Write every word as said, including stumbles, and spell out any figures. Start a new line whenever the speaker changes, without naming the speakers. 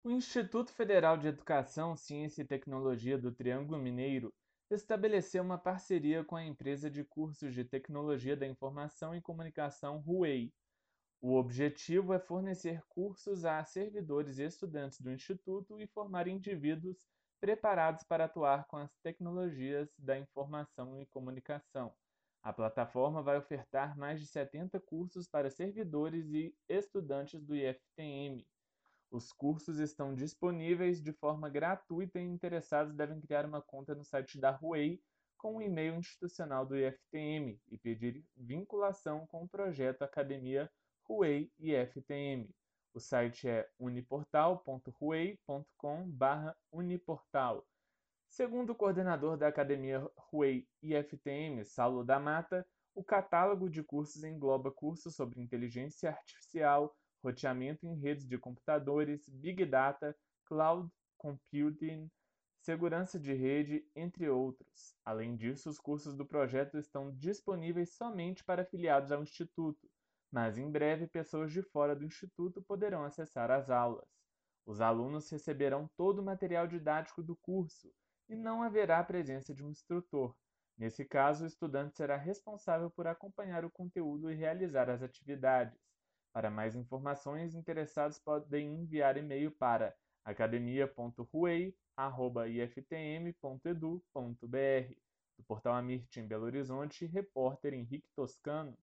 O Instituto Federal de Educação, Ciência e Tecnologia do Triângulo Mineiro estabeleceu uma parceria com a empresa de cursos de Tecnologia da Informação e Comunicação Huawei. O objetivo é fornecer cursos a servidores e estudantes do Instituto e formar indivíduos preparados para atuar com as tecnologias da informação e comunicação. A plataforma vai ofertar mais de setenta cursos para servidores e estudantes do I F T M. Os cursos estão disponíveis de forma gratuita e interessados devem criar uma conta no site da Huawei com o e-mail institucional do I F T M e pedir vinculação com o projeto Academia Huawei I F T M. O site é uniportal ponto huawei ponto com barra uniportal. Segundo o coordenador da Academia Huawei I F T M, Saulo da Mata, o catálogo de cursos engloba cursos sobre inteligência artificial, roteamento em redes de computadores, Big Data, Cloud Computing, segurança de rede, entre outros. Além disso, os cursos do projeto estão disponíveis somente para afiliados ao Instituto, mas em breve pessoas de fora do Instituto poderão acessar as aulas. Os alunos receberão todo o material didático do curso e não haverá a presença de um instrutor. Nesse caso, o estudante será responsável por acompanhar o conteúdo e realizar as atividades. Para mais informações, interessados podem enviar e-mail para academia ponto huawei arroba i f t m ponto e d u ponto b r. Do Portal Amirte em Belo Horizonte, repórter Henrique Toscano.